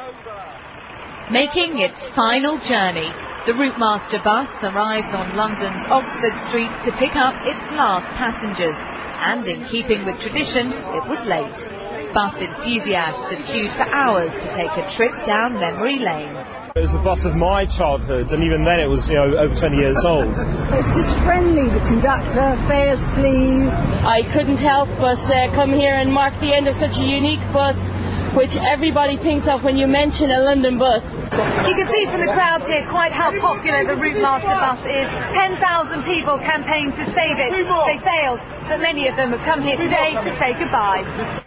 Making its final journey, the Routemaster bus arrives on London's Oxford Street to pick up its last passengers. And in keeping with tradition, it was late. Bus enthusiasts had queued for hours to take a trip down memory lane. It was the bus of my childhood, and even then it was, over 20 years old. It's just friendly, the conductor, fares please. I couldn't help but come here and mark the end of such a unique bus, which everybody thinks of when you mention a London bus. You can see from the crowds here quite how popular the Routemaster bus is. 10,000 people campaigned to save it. They failed, but many of them have come here today to say goodbye.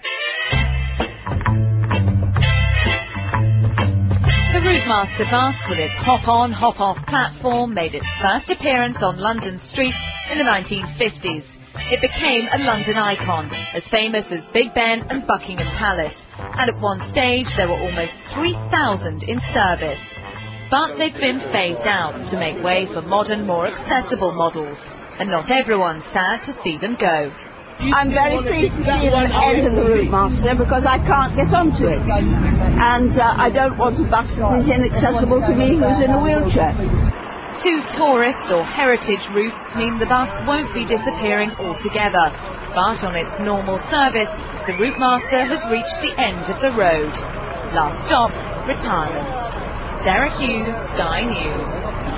The Routemaster bus, with its hop-on, hop-off platform, made its first appearance on London streets in the 1950s. It became a London icon, as famous as Big Ben and Buckingham Palace, and at one stage there were almost 3,000 in service. But they've been phased out to make way for modern, more accessible models, and not everyone's sad to see them go. I'm very pleased to see the end of the Routemaster because I can't get onto it. And I don't want a bus that is inaccessible to me who's in a wheelchair. Two tourist or heritage routes mean the bus won't be disappearing altogether. But on its normal service, the Routemaster has reached the end of the road. Last stop, retirement. Sarah Hughes, Sky News.